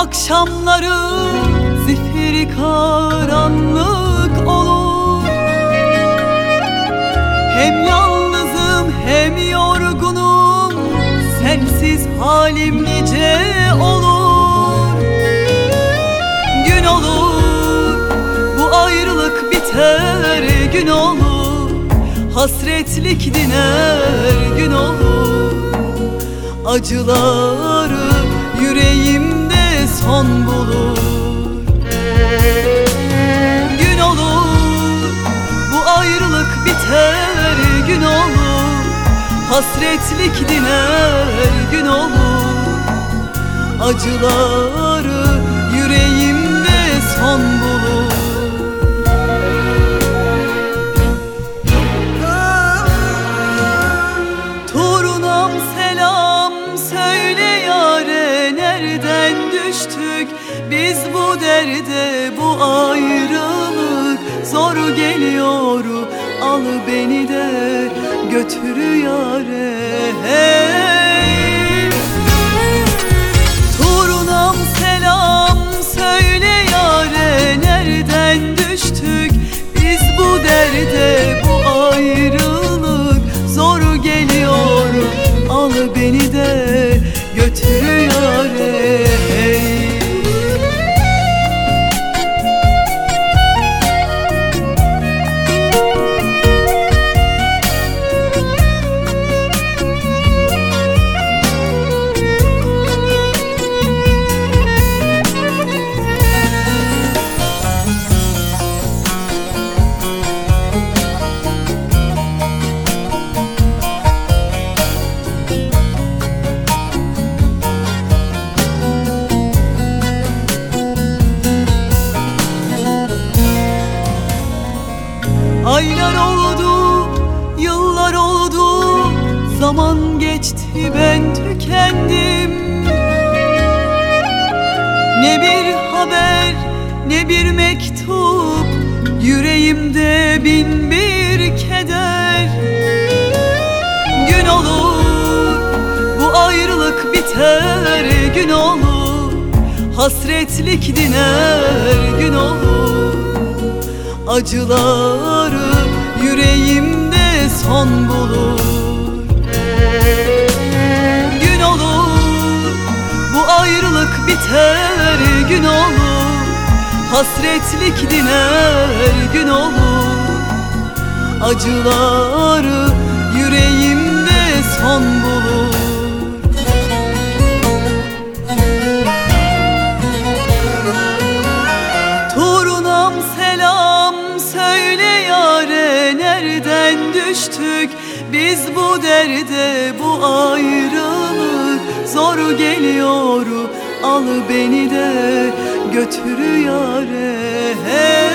Akşamları zifiri karanlık olur. Hem yalnızım hem yorgunum, sensiz halim nice olur. Gün olur, bu ayrılık biter, gün olur. Hasretlik diner, gün olur. Acıları yüreğimde son bulur. Gün olur, bu ayrılık biter, gün olur. Hasretlik diner, gün olur. Acıları yüreğimde son bulur. Torunam selam söyle yâre, nereden düştük biz bu derde? Bu ayrılık zor geliyor, al beni de götür yâre. Hey! Torunam selam söyle yâre, nereden düştük biz bu derde? Bu ayrılık zor geliyor, al beni de götür yâre. Hey! Aylar oldu, yıllar oldu, zaman geçti, ben tükendim. Ne bir haber, ne bir mektup, yüreğimde bin bir keder. Gün olur, bu ayrılık biter, gün olur. Hasretlik diner, gün olur. Acıları yüreğimde son bulur. Gün olur, bu ayrılık biter, gün olur. Hasretlik diner, gün olur. Acıları yüreğimde son bulur. Torunam selam söyle yâre, nereden düştük biz bu derde? Bu ayrılık zor geliyor, al beni de götür yâre. Hey!